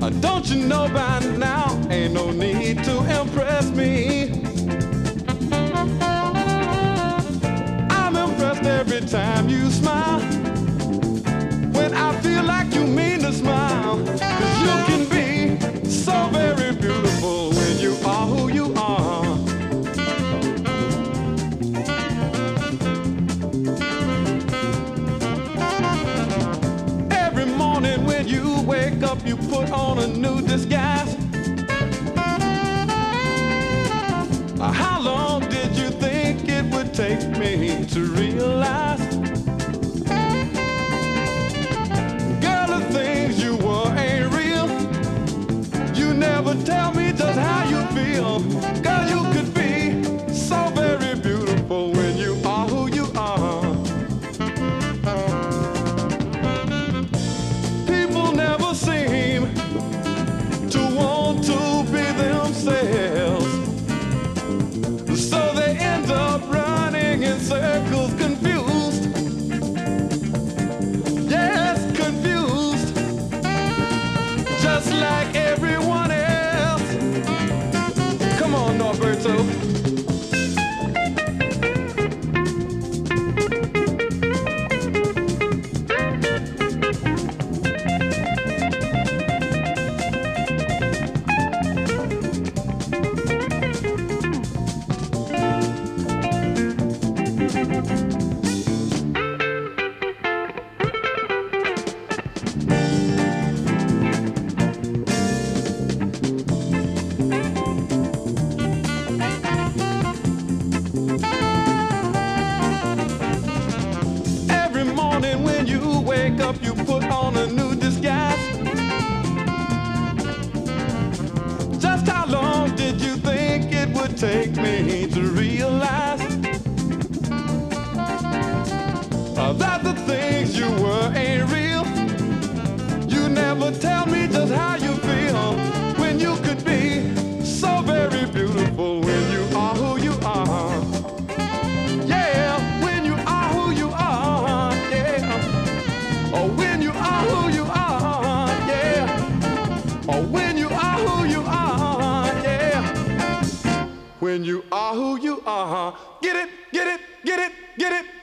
Don't you know by now, ain't no need to impress me. I'm impressed every time you smile. When I feel like you mean to smile, 'cause you can be so very beautiful when you are who you are. Every morning when you wake up, you put on a new disguise. How long did you think it would take me to realize? Girl, the things you were ain't real. You never tell me just how you feel. Girl, you could be so very beautiful when you are who you are. People never seem to want to be themselves, so they end up running in circles, confused. Yes, confused, just like everyone else. Come on, Norberto. Every morning when you wake up, you put on a new disguise. Just how long did you think it would take me to realize that the things you were ain't real? You never tell me just how you feel when you could be so very beautiful when you are who you are. Yeah, when you are who you are, yeah. Or when you are who you are, yeah. Or when you are who you are, yeah. When you are who you are. Get it, get it, get it, get it.